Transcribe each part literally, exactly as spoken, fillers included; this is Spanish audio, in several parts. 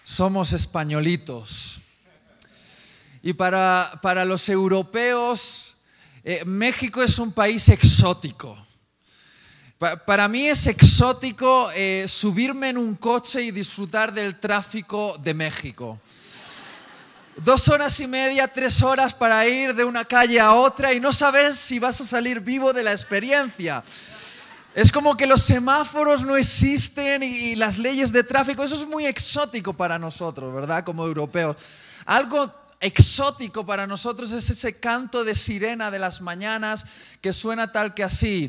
somos españolitos. Y para, para los europeos, eh, México es un país exótico. Pa, para mí es exótico eh, subirme en un coche y disfrutar del tráfico de México. Dos horas y media, tres horas para ir de una calle a otra y no saber si vas a salir vivo de la experiencia. Es como que los semáforos no existen y las leyes de tráfico, eso es muy exótico para nosotros, ¿verdad? Como europeos. Algo exótico para nosotros es ese canto de sirena de las mañanas que suena tal que así.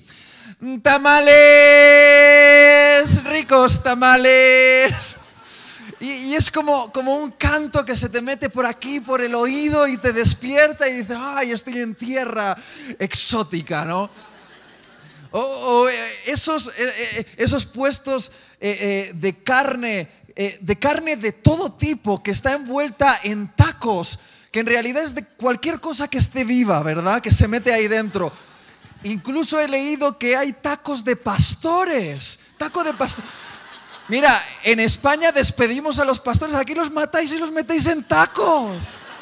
Tamales, ricos tamales. Y, y es como, como un canto que se te mete por aquí, por el oído y te despierta y dices, ay, estoy en tierra exótica, ¿no? O, o esos, esos puestos eh, eh, de carne, eh, de carne de todo tipo que está envuelta en tacos, que en realidad es de cualquier cosa que esté viva, ¿verdad? Que se mete ahí dentro. Incluso he leído que hay tacos de pastores, taco de pastores. Mira, en España despedimos a los pastores, aquí los matáis y los metéis en tacos.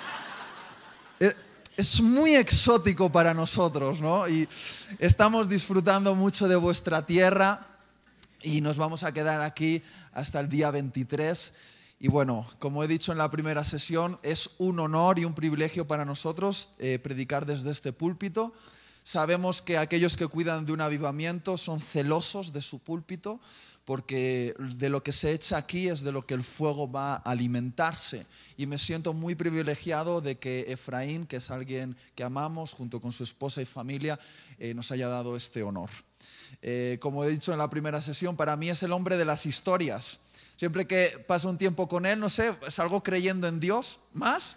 Es muy exótico para nosotros, ¿no? Y estamos disfrutando mucho de vuestra tierra y nos vamos a quedar aquí hasta el día veintitrés. Y bueno, como he dicho en la primera sesión, es un honor y un privilegio para nosotros eh, predicar desde este púlpito. Sabemos que aquellos que cuidan de un avivamiento son celosos de su púlpito, porque de lo que se echa aquí es de lo que el fuego va a alimentarse. Y me siento muy privilegiado de que Efraín, que es alguien que amamos, junto con su esposa y familia, eh, nos haya dado este honor. Eh, como he dicho en la primera sesión, para mí es el hombre de las historias. Siempre que paso un tiempo con él, no sé, salgo creyendo en Dios más.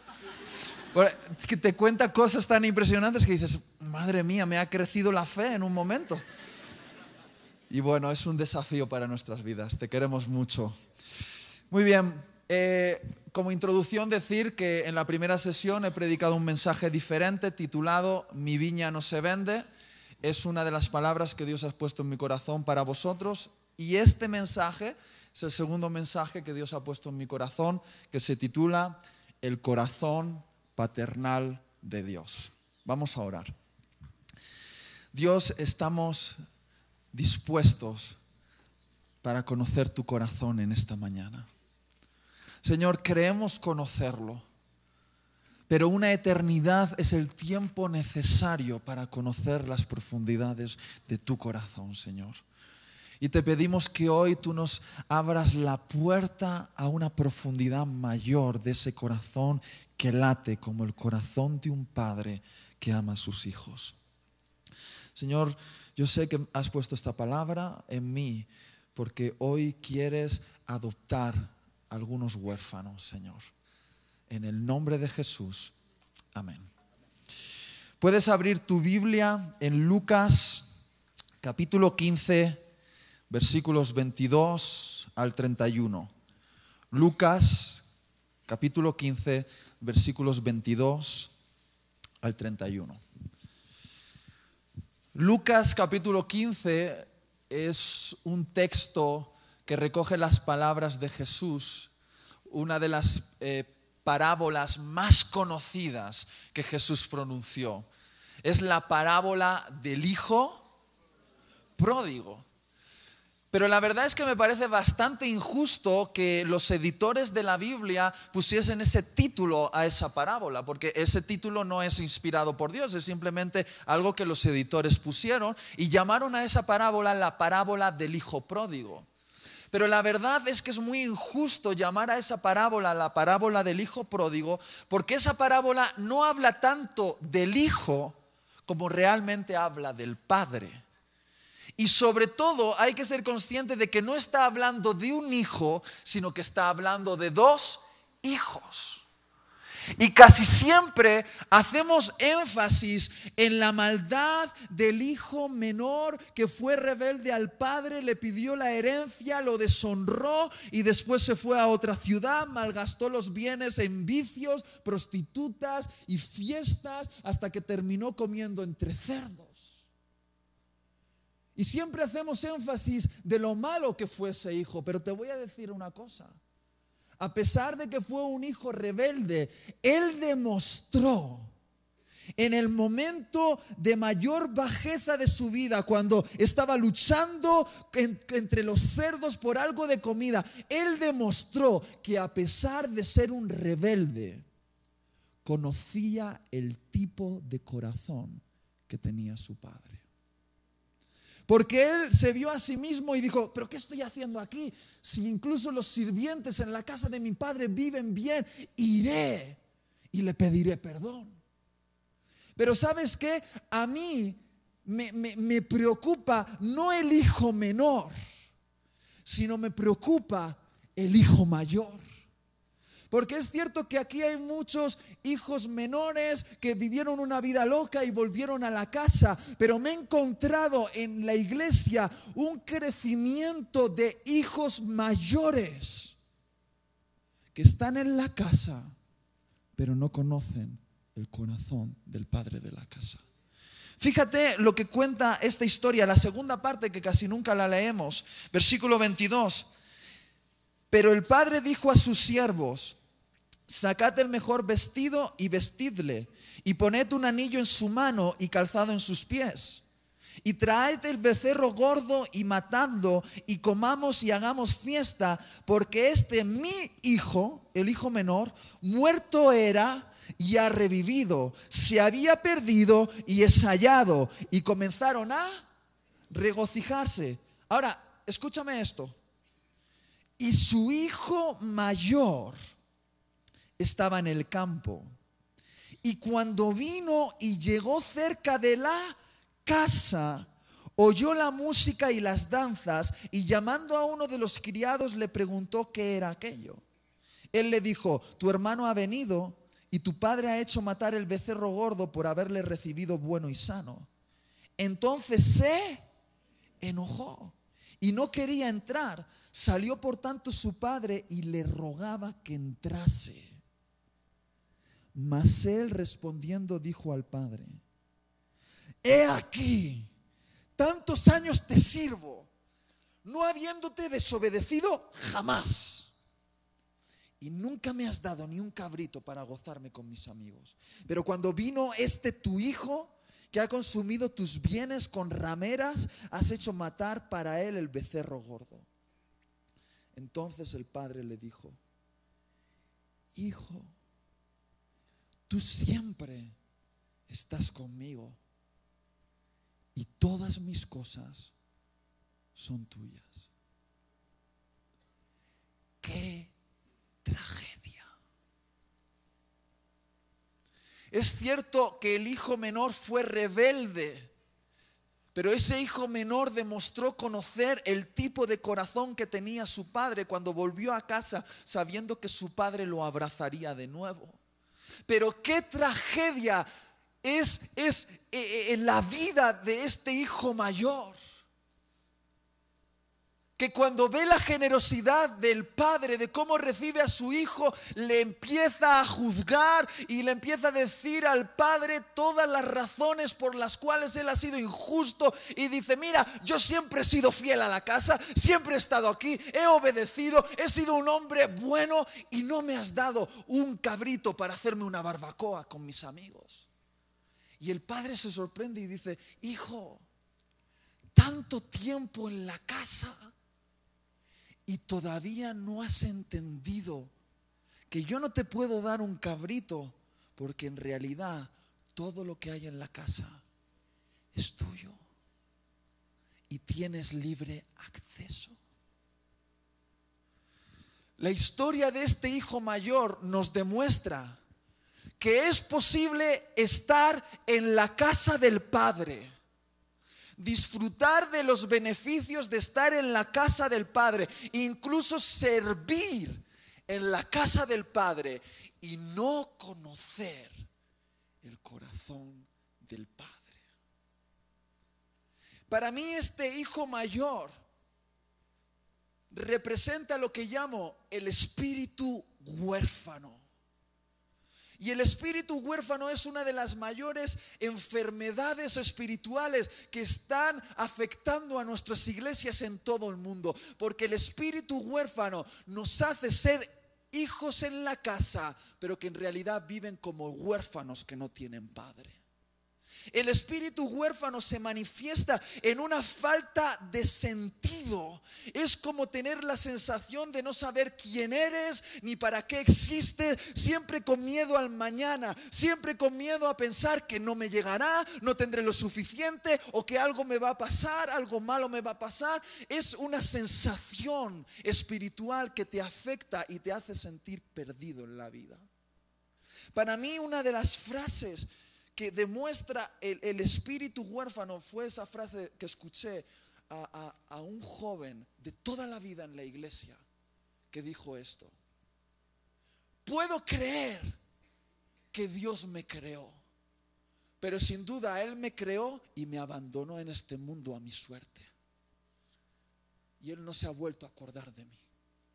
Que te cuenta cosas tan impresionantes que dices, madre mía, me ha crecido la fe en un momento. Y bueno, es un desafío para nuestras vidas. Te queremos mucho. Muy bien. Eh, como introducción decir que en la primera sesión he predicado un mensaje diferente titulado Mi viña no se vende. Es una de las palabras que Dios ha puesto en mi corazón para vosotros. Y este mensaje es el segundo mensaje que Dios ha puesto en mi corazón, que se titula El corazón paternal de Dios. Vamos a orar. Dios, estamos dispuestos para conocer tu corazón en esta mañana. Señor, creemos conocerlo, pero una eternidad es el tiempo necesario para conocer las profundidades de tu corazón, Señor. Y te pedimos que hoy tú nos abras la puerta a una profundidad mayor de ese corazón que late como el corazón de un padre que ama a sus hijos. Señor, yo sé que has puesto esta palabra en mí porque hoy quieres adoptar a algunos huérfanos, Señor. En el nombre de Jesús. Amén. Puedes abrir tu Biblia en Lucas capítulo quince, versículos veintidós al treinta y uno. Lucas capítulo quince, versículos veintidós al treinta y uno. Lucas capítulo quince es un texto que recoge las palabras de Jesús, una de las eh, parábolas más conocidas que Jesús pronunció. Es la parábola del hijo pródigo. Pero la verdad es que me parece bastante injusto que los editores de la Biblia pusiesen ese título a esa parábola, porque ese título no es inspirado por Dios, es simplemente algo que los editores pusieron y llamaron a esa parábola la parábola del hijo pródigo. Pero la verdad es que es muy injusto llamar a esa parábola la parábola del hijo pródigo, porque esa parábola no habla tanto del hijo como realmente habla del padre. Y sobre todo hay que ser consciente de que no está hablando de un hijo, sino que está hablando de dos hijos. Y casi siempre hacemos énfasis en la maldad del hijo menor que fue rebelde al padre, le pidió la herencia, lo deshonró y después se fue a otra ciudad, malgastó los bienes en vicios, prostitutas y fiestas hasta que terminó comiendo entre cerdos. Y siempre hacemos énfasis de lo malo que fue ese hijo, pero te voy a decir una cosa. a pesar de que fue un hijo rebelde, él demostró en el momento de mayor bajeza de su vida, cuando estaba luchando en, entre los cerdos por algo de comida, él demostró que a pesar de ser un rebelde, conocía el tipo de corazón que tenía su padre. Porque él se vio a sí mismo y dijo, ¿pero qué estoy haciendo aquí? Si incluso los sirvientes en la casa de mi padre viven bien, iré y le pediré perdón. Pero ¿sabes qué? A mí me, me, me preocupa no el hijo menor, sino me preocupa el hijo mayor. Porque es cierto que aquí hay muchos hijos menores que vivieron una vida loca y volvieron a la casa, pero me he encontrado en la iglesia un crecimiento de hijos mayores que están en la casa, pero no conocen el corazón del padre de la casa. Fíjate lo que cuenta esta historia, la segunda parte que casi nunca la leemos, versículo veintidós. Pero el padre dijo a sus siervos: sacad el mejor vestido y vestidle, y poned un anillo en su mano y calzado en sus pies. Y traed el becerro gordo y matadlo, y comamos y hagamos fiesta, porque este mi hijo, el hijo menor, muerto era y ha revivido, se había perdido y es hallado. Y comenzaron a regocijarse. Ahora, escúchame esto. Y su hijo mayor estaba en el campo. Y cuando vino y llegó cerca de la casa, oyó la música y las danzas, y llamando a uno de los criados le preguntó qué era aquello. Él le dijo: tu hermano ha venido, y tu padre ha hecho matar el becerro gordo por haberle recibido bueno y sano. Entonces se enojó y no quería entrar. Salió por tanto su padre y le rogaba que entrase. Mas él respondiendo dijo al padre: he aquí, tantos años te sirvo, no habiéndote desobedecido jamás. Y nunca me has dado ni un cabrito para gozarme con mis amigos. Pero cuando vino este tu hijo, que ha consumido tus bienes con rameras, has hecho matar para él el becerro gordo. Entonces el padre le dijo: hijo, tú siempre estás conmigo y todas mis cosas son tuyas. ¡Qué tragedia! Es cierto que el hijo menor fue rebelde, pero ese hijo menor demostró conocer el tipo de corazón que tenía su padre cuando volvió a casa sabiendo que su padre lo abrazaría de nuevo. Pero qué tragedia es, es eh, la vida de este hijo mayor, que cuando ve la generosidad del padre, de cómo recibe a su hijo, le empieza a juzgar y le empieza a decir al padre todas las razones por las cuales él ha sido injusto, y dice: mira, yo siempre he sido fiel a la casa, siempre he estado aquí, he obedecido, he sido un hombre bueno y no me has dado un cabrito para hacerme una barbacoa con mis amigos. Y el padre se sorprende y dice: hijo, tanto tiempo en la casa y todavía no has entendido que yo no te puedo dar un cabrito, porque en realidad todo lo que hay en la casa es tuyo y tienes libre acceso. La historia de este hijo mayor nos demuestra que es posible estar en la casa del Padre, disfrutar de los beneficios de estar en la casa del Padre, incluso servir en la casa del Padre, y no conocer el corazón del Padre. Para mí este hijo mayor representa lo que llamo el espíritu huérfano. Y el espíritu huérfano es una de las mayores enfermedades espirituales que están afectando a nuestras iglesias en todo el mundo. Porque el espíritu huérfano nos hace ser hijos en la casa, pero que en realidad viven como huérfanos que no tienen padre. El espíritu huérfano se manifiesta en una falta de sentido. Es como tener la sensación de no saber quién eres ni para qué existes, siempre con miedo al mañana, siempre con miedo a pensar que no me llegará, no tendré lo suficiente o que algo me va a pasar, algo malo me va a pasar. Es una sensación espiritual que te afecta y te hace sentir perdido en la vida. Para mí, una de las frases que demuestra el, el espíritu huérfano fue esa frase que escuché a, a, a un joven de toda la vida en la iglesia que dijo esto: puedo creer que Dios me creó, pero sin duda Él me creó y me abandonó en este mundo a mi suerte, y Él no se ha vuelto a acordar de mí.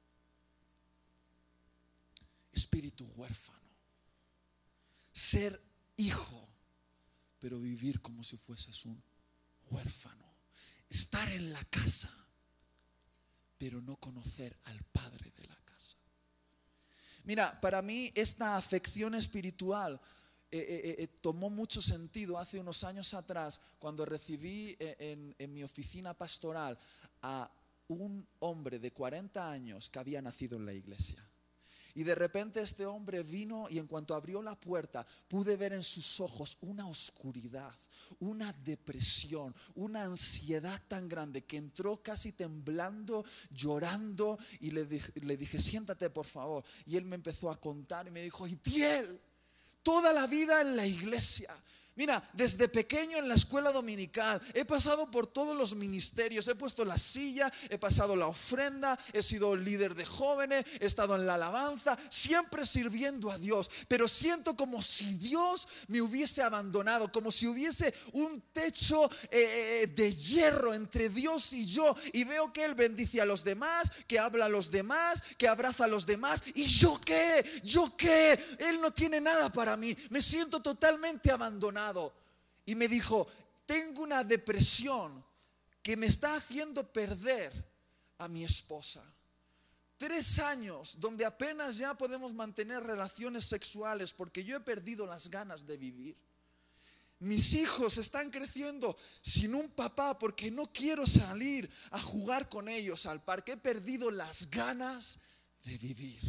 Espíritu huérfano, ser hijo pero vivir como si fueses un huérfano, estar en la casa pero no conocer al padre de la casa. Mira, para mí esta afección espiritual eh, eh, eh, tomó mucho sentido hace unos años atrás, cuando recibí eh, en, en mi oficina pastoral a un hombre de cuarenta años que había nacido en la iglesia. Y de repente este hombre vino, y en cuanto abrió la puerta pude ver en sus ojos una oscuridad, una depresión, una ansiedad tan grande que entró casi temblando, llorando, y le dije, le dije siéntate por favor. Y él me empezó a contar y me dijo: Itiel, toda la vida en la iglesia. Mira, desde pequeño en la escuela dominical he pasado por todos los ministerios, he puesto la silla, he pasado la ofrenda, he sido líder de jóvenes, he estado en la alabanza, siempre sirviendo a Dios, pero siento como si Dios me hubiese abandonado, como si hubiese un techo eh, de hierro entre Dios y yo, y veo que Él bendice a los demás, que habla a los demás, que abraza a los demás, y yo qué, yo qué, Él no tiene nada para mí, me siento totalmente abandonado. Y me dijo: tengo una depresión que me está haciendo perder a mi esposa. Tres años donde apenas ya podemos mantener relaciones sexuales porque yo he perdido las ganas de vivir. Mis hijos están creciendo sin un papá porque no quiero salir a jugar con ellos al parque. He perdido las ganas de vivir.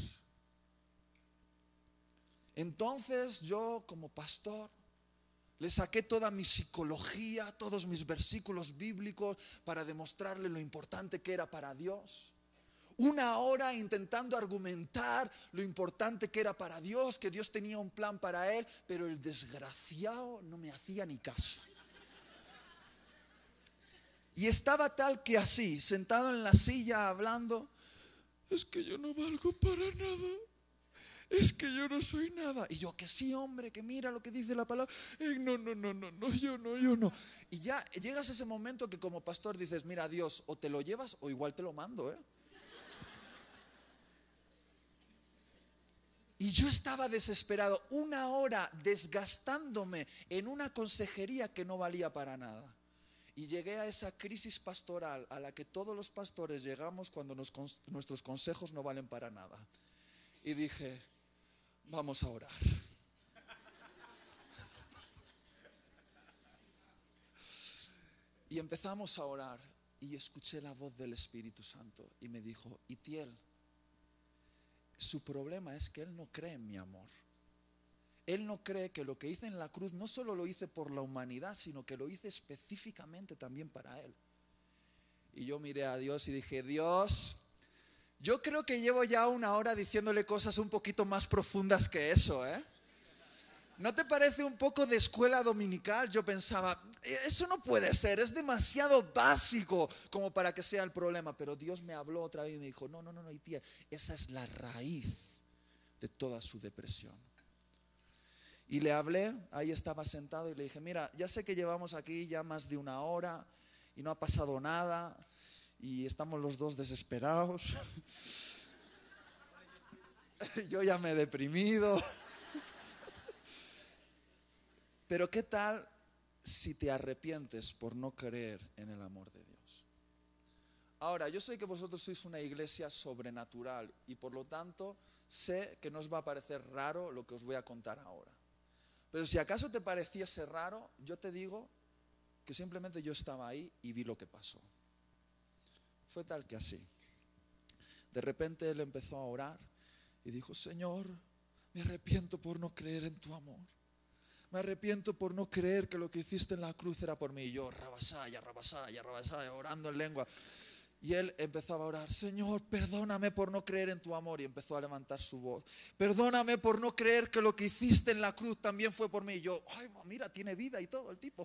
Entonces yo, como pastor, le saqué toda mi psicología, todos mis versículos bíblicos para demostrarle lo importante que era para Dios. Una hora intentando argumentar lo importante que era para Dios, que Dios tenía un plan para él, pero el desgraciado no me hacía ni caso. Y estaba tal que así, sentado en la silla hablando: es que yo no valgo para nada. Es que yo no soy nada. Y yo: que sí, hombre, que mira lo que dice la palabra. Eh, no, no, no, no, no, yo no, yo no. Y ya llegas a ese momento que como pastor dices: mira, Dios, o te lo llevas o igual te lo mando, ¿eh? Y yo estaba desesperado, una hora desgastándome en una consejería que no valía para nada. Y llegué a esa crisis pastoral a la que todos los pastores llegamos cuando nos, nuestros consejos no valen para nada. Y dije: vamos a orar. Y empezamos a orar, y escuché la voz del Espíritu Santo y me dijo: Itiel, su problema es que él no cree en mi amor. Él no cree que lo que hice en la cruz no solo lo hice por la humanidad, sino que lo hice específicamente también para él. Y yo miré a Dios y dije: Dios, yo creo que llevo ya una hora diciéndole cosas un poquito más profundas que eso, ¿eh? ¿No te parece un poco de escuela dominical? Yo pensaba, eso no puede ser, es demasiado básico como para que sea el problema. Pero Dios me habló otra vez y me dijo: no, no, no, no, tía, esa es la raíz de toda su depresión. Y le hablé, ahí estaba sentado, y le dije: mira, ya sé que llevamos aquí ya más de una hora y no ha pasado nada, y estamos los dos desesperados. Yo ya me he deprimido. Pero ¿qué tal si te arrepientes por no creer en el amor de Dios? Ahora, yo sé que vosotros sois una iglesia sobrenatural y por lo tanto sé que no os va a parecer raro lo que os voy a contar ahora. Pero si acaso te pareciese raro, yo te digo que simplemente yo estaba ahí y vi lo que pasó. Fue tal que así. De repente él empezó a orar y dijo: Señor, me arrepiento por no creer en tu amor. Me arrepiento por no creer que lo que hiciste en la cruz era por mí. Y yo, rabasaya, rabasaya, rabasaya, orando en lengua. Y él empezaba a orar: Señor, perdóname por no creer en tu amor. Y empezó a levantar su voz: perdóname por no creer que lo que hiciste en la cruz también fue por mí. Y yo, ay, mira, tiene vida y todo el tipo.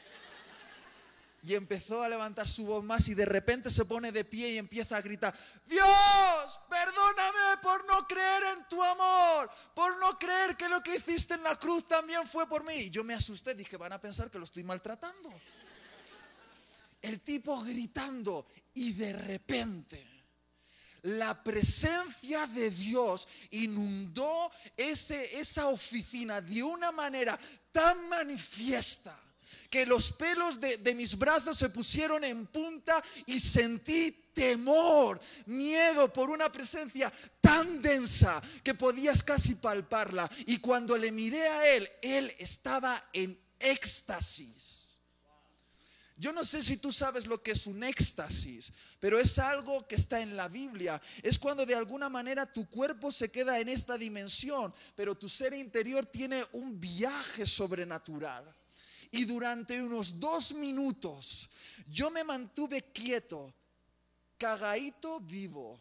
Y empezó a levantar su voz más y de repente se pone de pie y empieza a gritar: Dios, perdóname por no creer en tu amor, por no creer que lo que hiciste en la cruz también fue por mí. Y yo me asusté, dije: van a pensar que lo estoy maltratando. El tipo gritando y de repente la presencia de Dios inundó ese, esa oficina de una manera tan manifiesta que los pelos de, de mis brazos se pusieron en punta y sentí temor, miedo por una presencia tan densa que podías casi palparla. Y cuando le miré a él, él estaba en éxtasis. Yo no sé si tú sabes lo que es un éxtasis, pero es algo que está en la Biblia. Es cuando de alguna manera tu cuerpo se queda en esta dimensión, pero tu ser interior tiene un viaje sobrenatural. Y durante unos dos minutos yo me mantuve quieto, cagadito vivo.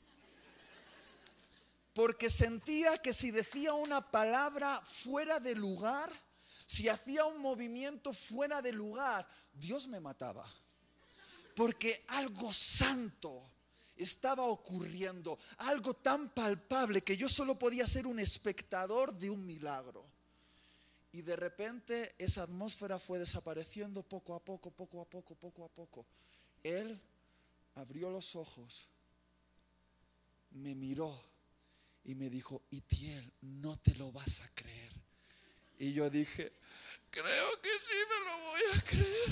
Porque sentía que si decía una palabra fuera de lugar, si hacía un movimiento fuera de lugar, Dios me mataba. Porque algo santo estaba ocurriendo, algo tan palpable que yo solo podía ser un espectador de un milagro. Y de repente esa atmósfera fue desapareciendo poco a poco, poco a poco, poco a poco. Él abrió los ojos, me miró y me dijo: Itiel, no te lo vas a creer. Y yo dije: creo que sí me lo voy a creer.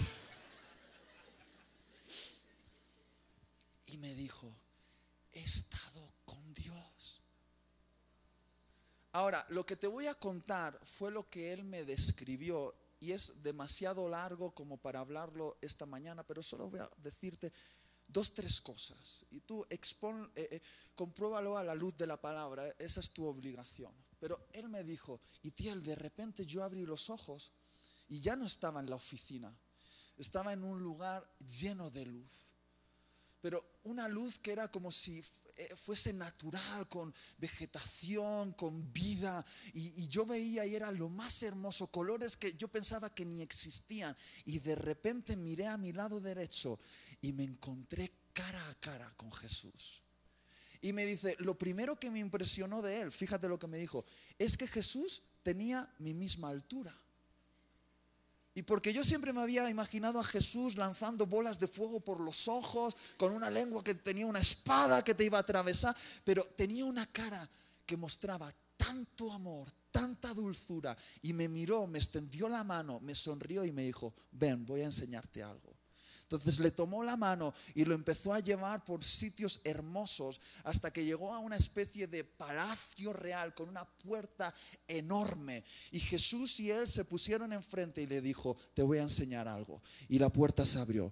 Y me dijo: he estado con Dios. Ahora, lo que te voy a contar fue lo que él me describió y es demasiado largo como para hablarlo esta mañana, pero solo voy a decirte dos, tres cosas. Y tú expon, eh, eh, compruébalo a la luz de la palabra, esa es tu obligación. Pero él me dijo: Itiel, de repente yo abrí los ojos y ya no estaba en la oficina, estaba en un lugar lleno de luz. Pero una luz que era como si fuese natural, con vegetación, con vida. Y, y yo veía y era lo más hermoso, colores que yo pensaba que ni existían. Y de repente miré a mi lado derecho y me encontré cara a cara con Jesús. Y me dice, lo primero que me impresionó de él, fíjate lo que me dijo, es que Jesús tenía mi misma altura. Y porque yo siempre me había imaginado a Jesús lanzando bolas de fuego por los ojos, con una lengua que tenía una espada que te iba a atravesar, pero tenía una cara que mostraba tanto amor, tanta dulzura, y me miró, me extendió la mano, me sonrió y me dijo: ven, voy a enseñarte algo. Entonces le tomó la mano y lo empezó a llevar por sitios hermosos hasta que llegó a una especie de palacio real con una puerta enorme. Y Jesús y él se pusieron enfrente y le dijo: te voy a enseñar algo. Y la puerta se abrió.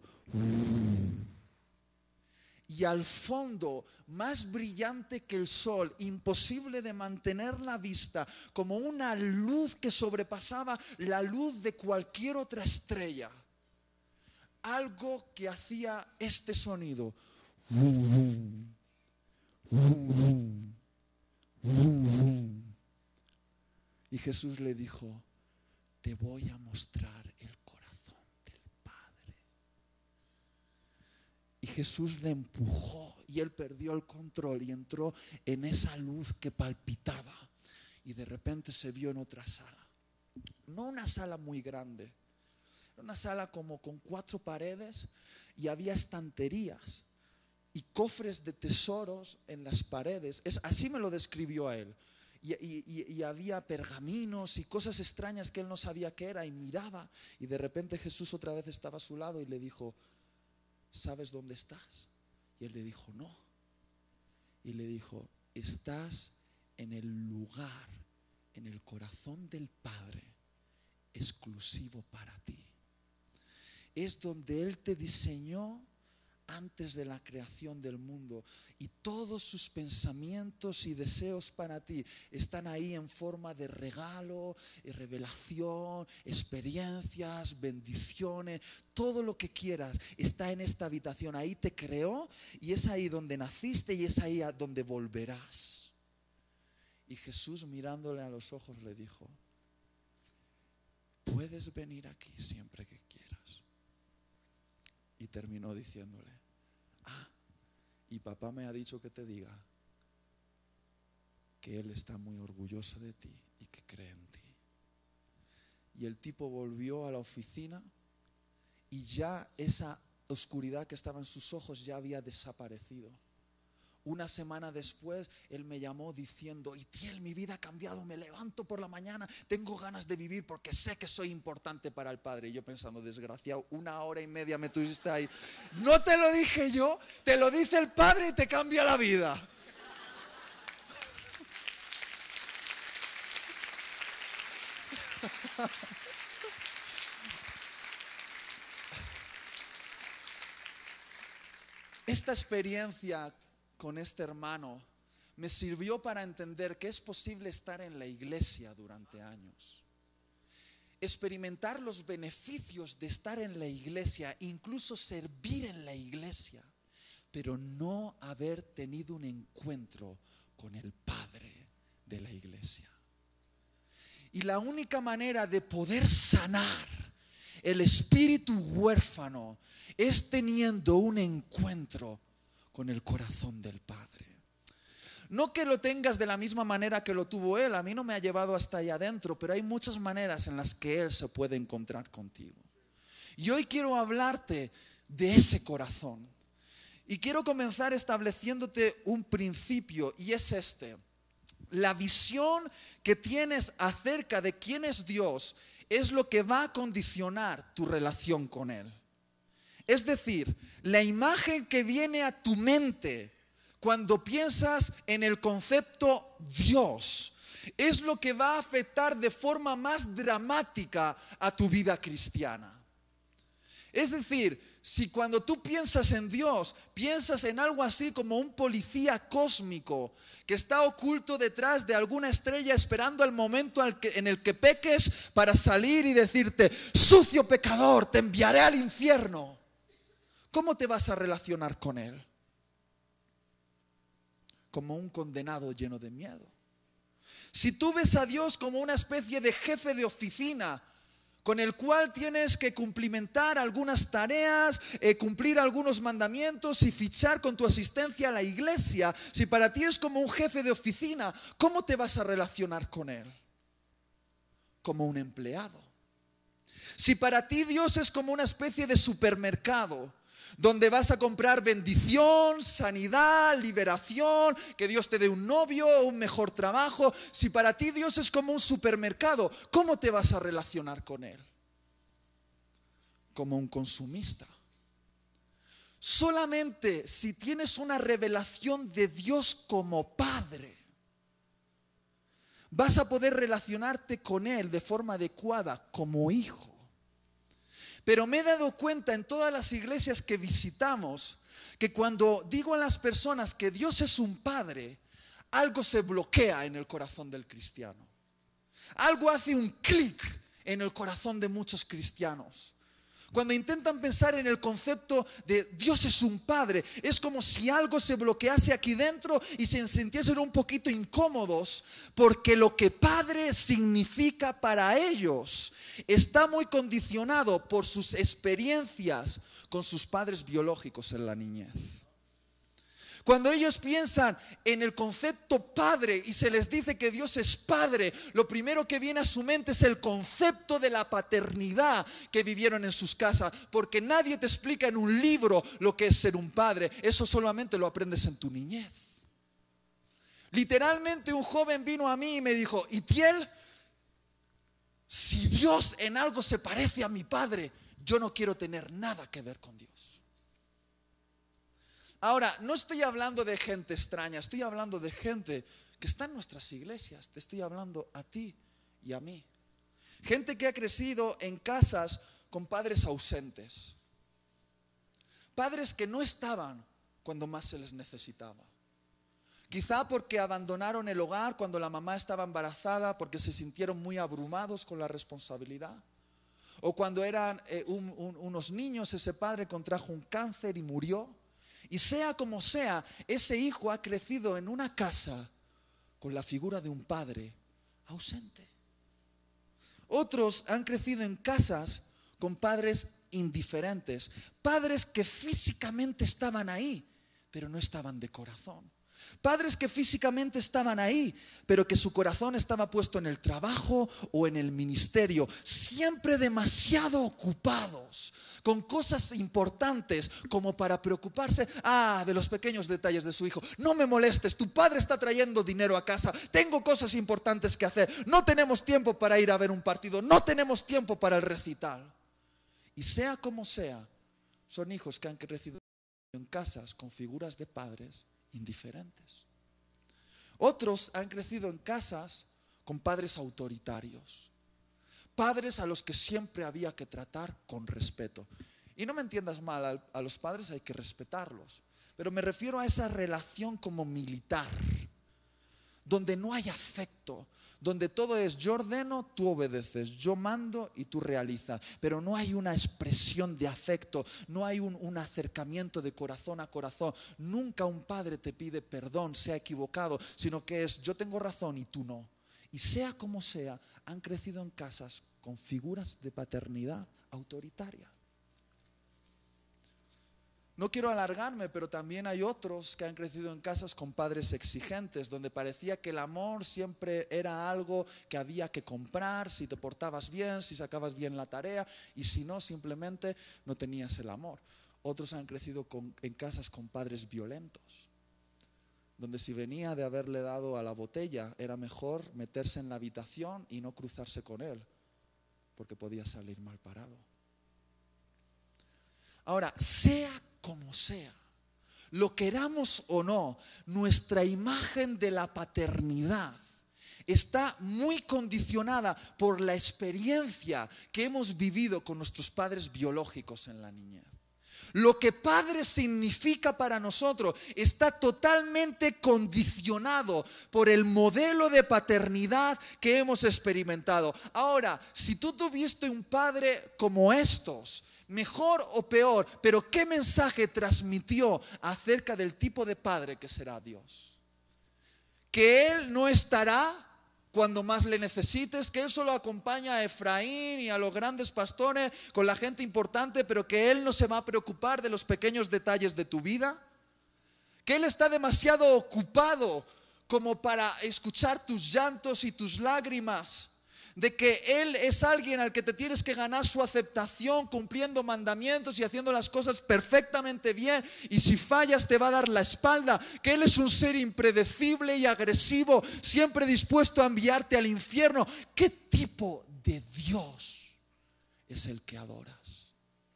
Y al fondo, más brillante que el sol, imposible de mantener la vista, como una luz que sobrepasaba la luz de cualquier otra estrella, algo que hacía este sonido. Y Jesús le dijo: te voy a mostrar el corazón del Padre. Y Jesús le empujó y él perdió el control y entró en esa luz que palpitaba. Y de repente se vio en otra sala. No una sala muy grande. Una sala como con cuatro paredes y había estanterías y cofres de tesoros en las paredes. Es, así me lo describió a él. Y, y, y había pergaminos y cosas extrañas que él no sabía qué era y miraba. Y de repente Jesús otra vez estaba a su lado y le dijo: ¿sabes dónde estás? Y él le dijo, no. Y le dijo, estás en el lugar, en el corazón del Padre, exclusivo para ti. Es donde Él te diseñó antes de la creación del mundo, y todos sus pensamientos y deseos para ti están ahí en forma de regalo, revelación, experiencias, bendiciones. Todo lo que quieras está en esta habitación. Ahí te creó y es ahí donde naciste y es ahí a donde volverás. Y Jesús, mirándole a los ojos, le dijo, puedes venir aquí siempre que quieras. Y terminó diciéndole, ah, y papá me ha dicho que te diga que él está muy orgulloso de ti y que cree en ti. Y el tipo volvió a la oficina y ya esa oscuridad que estaba en sus ojos ya había desaparecido. Una semana después, él me llamó diciendo, Itiel, mi vida ha cambiado, me levanto por la mañana, tengo ganas de vivir porque sé que soy importante para el Padre. Y yo pensando, desgraciado, una hora y media me tuviste ahí. No te lo dije yo, te lo dice el Padre y te cambia la vida. Esta experiencia con este hermano me sirvió para entender que es posible estar en la iglesia durante años, experimentar los beneficios de estar en la iglesia, incluso servir en la iglesia, pero no haber tenido un encuentro con el Padre de la iglesia. Y la única manera de poder sanar el espíritu huérfano es teniendo un encuentro con el corazón del Padre. No que lo tengas de la misma manera que lo tuvo Él, a mí no me ha llevado hasta allá adentro, pero hay muchas maneras en las que Él se puede encontrar contigo. Y hoy quiero hablarte de ese corazón. Y quiero comenzar estableciéndote un principio, y es este. La visión que tienes acerca de quién es Dios es lo que va a condicionar tu relación con Él. Es decir, la imagen que viene a tu mente cuando piensas en el concepto Dios es lo que va a afectar de forma más dramática a tu vida cristiana. Es decir, si cuando tú piensas en Dios, piensas en algo así como un policía cósmico que está oculto detrás de alguna estrella esperando el momento en el que peques para salir y decirte, sucio pecador, te enviaré al infierno. ¿Cómo te vas a relacionar con Él? Como un condenado lleno de miedo. Si tú ves a Dios como una especie de jefe de oficina con el cual tienes que cumplimentar algunas tareas, eh, cumplir algunos mandamientos y fichar con tu asistencia a la iglesia, si para ti es como un jefe de oficina, ¿cómo te vas a relacionar con Él? Como un empleado. Si para ti Dios es como una especie de supermercado, donde vas a comprar bendición, sanidad, liberación, que Dios te dé un novio, un mejor trabajo. Si para ti Dios es como un supermercado, ¿cómo te vas a relacionar con Él? Como un consumista. Solamente si tienes una revelación de Dios como Padre, vas a poder relacionarte con Él de forma adecuada como hijo. Pero me he dado cuenta en todas las iglesias que visitamos que cuando digo a las personas que Dios es un Padre, algo se bloquea en el corazón del cristiano. Algo hace un clic en el corazón de muchos cristianos. Cuando intentan pensar en el concepto de Dios es un Padre, es como si algo se bloquease aquí dentro y se sintiesen un poquito incómodos, porque lo que Padre significa para ellos está muy condicionado por sus experiencias con sus padres biológicos en la niñez. Cuando ellos piensan en el concepto Padre y se les dice que Dios es Padre, lo primero que viene a su mente es el concepto de la paternidad que vivieron en sus casas, porque nadie te explica en un libro lo que es ser un padre. Eso solamente lo aprendes en tu niñez. Literalmente un joven vino a mí y me dijo, Itiel, si Dios en algo se parece a mi Padre, yo no quiero tener nada que ver con Dios. Ahora, no estoy hablando de gente extraña, estoy hablando de gente que está en nuestras iglesias. Te estoy hablando a ti y a mí. Gente que ha crecido en casas con padres ausentes. Padres que no estaban cuando más se les necesitaba. Quizá porque abandonaron el hogar cuando la mamá estaba embarazada, porque se sintieron muy abrumados con la responsabilidad. O cuando eran eh, un, un, unos niños, ese padre contrajo un cáncer y murió. Y sea como sea, ese hijo ha crecido en una casa con la figura de un padre ausente. Otros han crecido en casas con padres indiferentes, padres que físicamente estaban ahí, pero no estaban de corazón. Padres que físicamente estaban ahí, pero que su corazón estaba puesto en el trabajo o en el ministerio, siempre demasiado ocupados con cosas importantes como para preocuparse ah, de los pequeños detalles de su hijo. No me molestes, tu padre está trayendo dinero a casa, tengo cosas importantes que hacer, no tenemos tiempo para ir a ver un partido, no tenemos tiempo para el recital. Y sea como sea, son hijos que han crecido en casas con figuras de padres indiferentes. Otros han crecido en casas con padres autoritarios, padres a los que siempre había que tratar con respeto. Y no me entiendas mal, a los padres hay que respetarlos, pero me refiero a esa relación como militar, donde no hay afecto, donde todo es yo ordeno, tú obedeces, yo mando y tú realizas, pero no hay una expresión de afecto, no hay un, un acercamiento de corazón a corazón. Nunca un padre te pide perdón, se ha equivocado, sino que es yo tengo razón y tú no. Y sea como sea, han crecido en casas con figuras de paternidad autoritaria. No quiero alargarme, pero también hay otros que han crecido en casas con padres exigentes, donde parecía que el amor siempre era algo que había que comprar, si te portabas bien, si sacabas bien la tarea, y si no, simplemente no tenías el amor. Otros han crecido con, en casas con padres violentos, donde si venía de haberle dado a la botella, era mejor meterse en la habitación y no cruzarse con él, porque podía salir mal parado. Ahora, sea como sea, lo queramos o no, nuestra imagen de la paternidad está muy condicionada por la experiencia que hemos vivido con nuestros padres biológicos en la niñez. Lo que padre significa para nosotros está totalmente condicionado por el modelo de paternidad que hemos experimentado. Ahora, si tú tuviste un padre como estos, mejor o peor, pero ¿qué mensaje transmitió acerca del tipo de padre que será Dios? Que Él no estará cuando más le necesites, que Él solo acompaña a Efraín y a los grandes pastores con la gente importante, pero que Él no se va a preocupar de los pequeños detalles de tu vida, que Él está demasiado ocupado como para escuchar tus llantos y tus lágrimas, de que Él es alguien al que te tienes que ganar su aceptación cumpliendo mandamientos y haciendo las cosas perfectamente bien, y si fallas te va a dar la espalda, que Él es un ser impredecible y agresivo, siempre dispuesto a enviarte al infierno. ¿Qué tipo de Dios es el que adoras?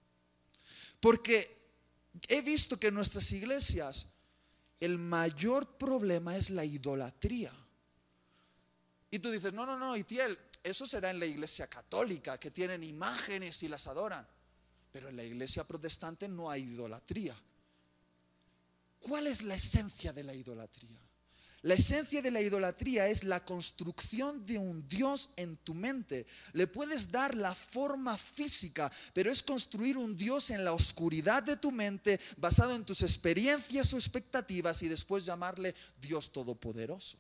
Porque he visto que en nuestras iglesias el mayor problema es la idolatría. Y tú dices, no, no, no, Itiel, eso será en la iglesia católica, que tienen imágenes y las adoran. Pero en la iglesia protestante no hay idolatría. ¿Cuál es la esencia de la idolatría? La esencia de la idolatría es la construcción de un Dios en tu mente. Le puedes dar la forma física, pero es construir un Dios en la oscuridad de tu mente, basado en tus experiencias o expectativas, y después llamarle Dios Todopoderoso.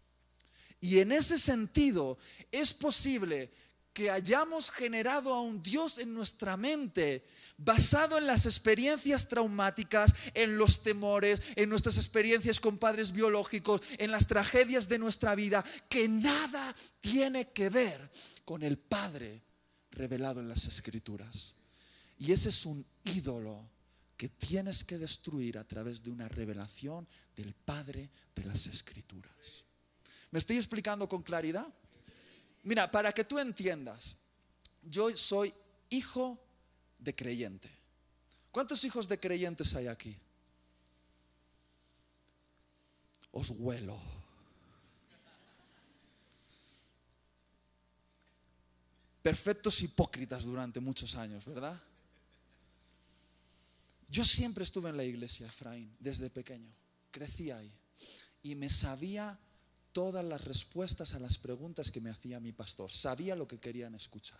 Y en ese sentido es posible que hayamos generado a un Dios en nuestra mente basado en las experiencias traumáticas, en los temores, en nuestras experiencias con padres biológicos, en las tragedias de nuestra vida, que nada tiene que ver con el Padre revelado en las Escrituras. Y ese es un ídolo que tienes que destruir a través de una revelación del Padre de las Escrituras. ¿Me estoy explicando con claridad? Mira, para que tú entiendas, yo soy hijo de creyente. ¿Cuántos hijos de creyentes hay aquí? os huelo. Perfectos hipócritas durante muchos años, ¿verdad? Yo siempre estuve en la iglesia, Efraín, desde pequeño. Crecí ahí. Y me sabía todas las respuestas a las preguntas que me hacía mi pastor. Sabía lo que querían escuchar.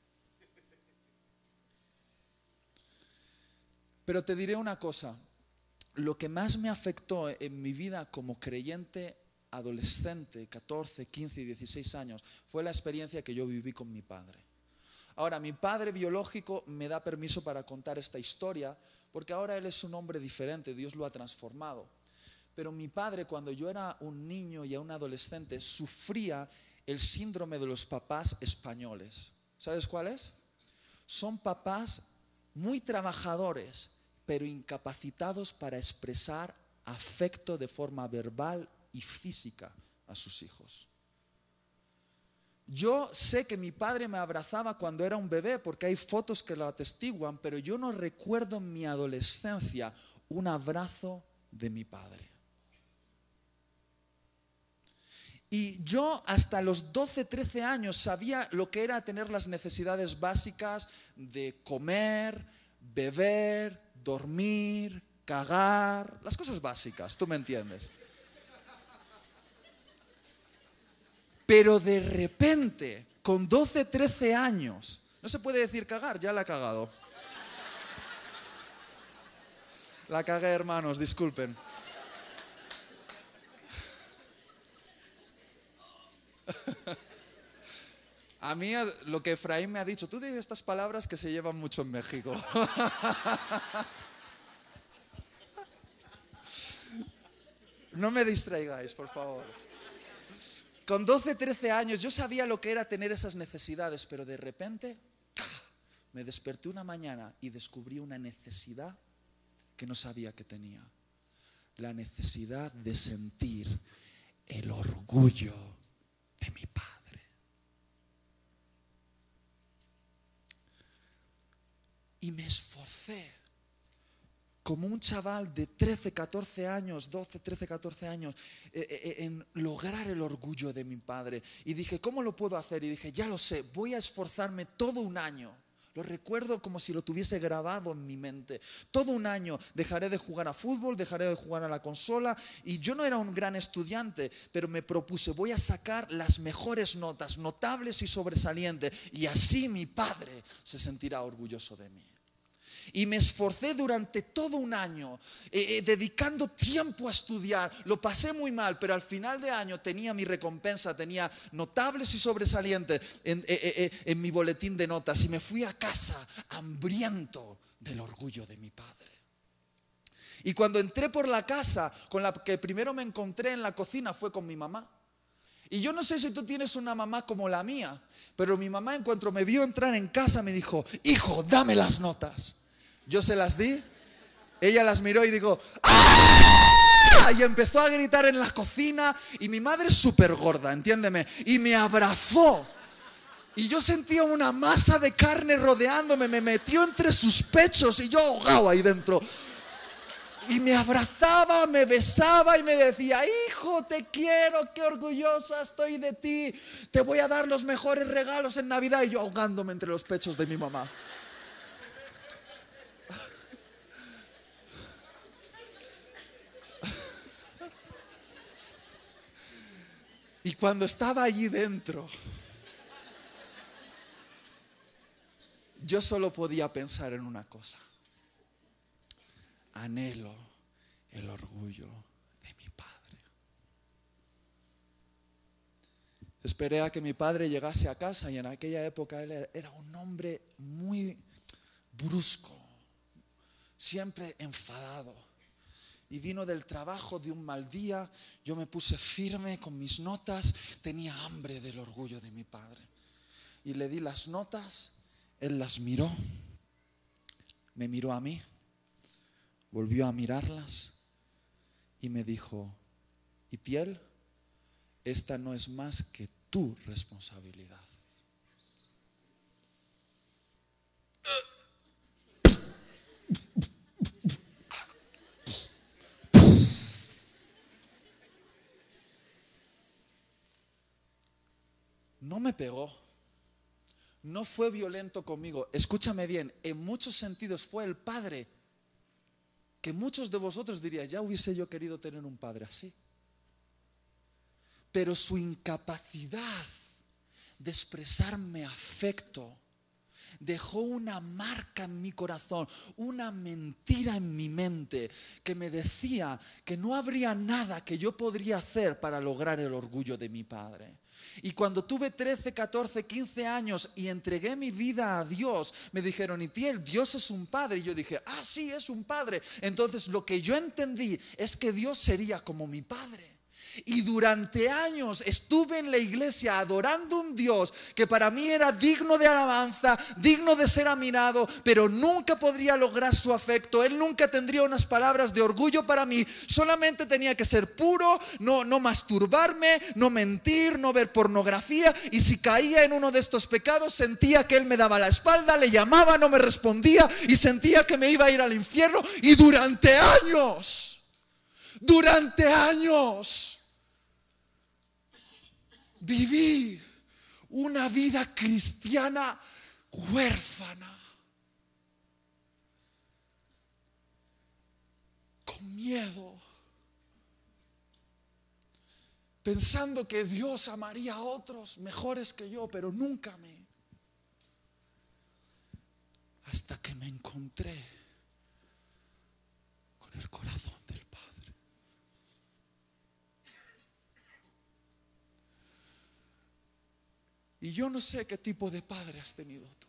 Pero te diré una cosa. Lo que más me afectó en mi vida como creyente adolescente, catorce, quince y dieciséis años, fue la experiencia que yo viví con mi padre. Ahora, mi padre biológico me da permiso para contar esta historia, porque ahora él es un hombre diferente, Dios lo ha transformado. Pero mi padre, cuando yo era un niño y un adolescente, sufría el síndrome de los papás españoles. ¿Sabes cuál es? Son papás muy trabajadores, pero incapacitados para expresar afecto de forma verbal y física a sus hijos. Yo sé que mi padre me abrazaba cuando era un bebé, porque hay fotos que lo atestiguan, pero yo no recuerdo en mi adolescencia un abrazo de mi padre. Y yo hasta los doce, trece años sabía lo que era tener las necesidades básicas de comer, beber, dormir, cagar, las cosas básicas, tú me entiendes. Pero de repente, con doce, trece años, no se puede decir cagar, ya la he cagado. La cagué, hermanos, disculpen. A mí lo que Efraín me ha dicho, tú dices estas palabras que se llevan mucho en México. No me distraigáis, por favor. Con doce, trece años yo sabía lo que era tener esas necesidades, pero de repente me desperté una mañana y descubrí una necesidad que no sabía que tenía. La necesidad de sentir el orgullo de mi padre. Y me esforcé como un chaval de trece, catorce años, doce, trece, catorce años, eh, eh, en lograr el orgullo de mi padre. Y dije, ¿cómo lo puedo hacer? Y dije, ya lo sé, voy a esforzarme todo un año. Lo recuerdo como si lo tuviese grabado en mi mente. Todo un año dejaré de jugar a fútbol, dejaré de jugar a la consola. Y yo no era un gran estudiante, pero me propuse, voy a sacar las mejores notas, notables y sobresalientes. Y así mi padre se sentirá orgulloso de mí. Y me esforcé durante todo un año, eh, eh, dedicando tiempo a estudiar. Lo pasé muy mal, pero al final de año tenía mi recompensa, tenía notables y sobresalientes en, eh, eh, en mi boletín de notas. Y me fui a casa hambriento del orgullo de mi padre. Y cuando entré por la casa, con la que primero me encontré en la cocina fue con mi mamá. Y yo no sé si tú tienes una mamá como la mía, pero mi mamá en cuanto me vio entrar en casa me dijo, hijo, dame las notas. Yo se las di, ella las miró y digo, ¡ah! Y empezó a gritar en la cocina y mi madre es súper gorda, entiéndeme, y me abrazó. Y yo sentía una masa de carne rodeándome, me metió entre sus pechos y yo ahogado ahí dentro. Y me abrazaba, me besaba y me decía, hijo, te quiero, qué orgullosa estoy de ti. Te voy a dar los mejores regalos en Navidad. Y yo ahogándome entre los pechos de mi mamá. Y cuando estaba allí dentro, yo solo podía pensar en una cosa. Anhelo el orgullo de mi padre. Esperé a que mi padre llegase a casa y en aquella época él era un hombre muy brusco, siempre enfadado. Y vino del trabajo de un mal día, yo me puse firme con mis notas, tenía hambre del orgullo de mi padre. Y le di las notas, él las miró, me miró a mí. Volvió a mirarlas y me dijo, Itiel, esta no es más que tu responsabilidad. no me pegó, no fue violento conmigo. Escúchame bien, en muchos sentidos fue el padre que muchos de vosotros dirían, ya hubiese yo querido tener un padre así. Pero su incapacidad de expresarme afecto dejó una marca en mi corazón, una mentira en mi mente que me decía que no habría nada que yo podría hacer para lograr el orgullo de mi padre. Y cuando tuve trece, catorce, quince años y entregué mi vida a Dios, me dijeron, Itiel, Dios es un padre. Y yo dije, ah, sí, es un padre. Entonces lo que yo entendí es que Dios sería como mi padre. Y durante años estuve en la iglesia adorando un Dios que para mí era digno de alabanza, digno de ser admirado, pero nunca podría lograr su afecto. Él nunca tendría unas palabras de orgullo para mí. Solamente tenía que ser puro, no, no masturbarme, no mentir, no ver pornografía. Y si caía en uno de estos pecados, sentía que Él me daba la espalda, le llamaba, no me respondía y sentía que me iba a ir al infierno. Y durante años, durante años, viví una vida cristiana huérfana, con miedo, pensando que Dios amaría a otros mejores que yo, pero nunca me. Hasta que me encontré con el corazón del Padre. Y yo no sé qué tipo de padre has tenido tú,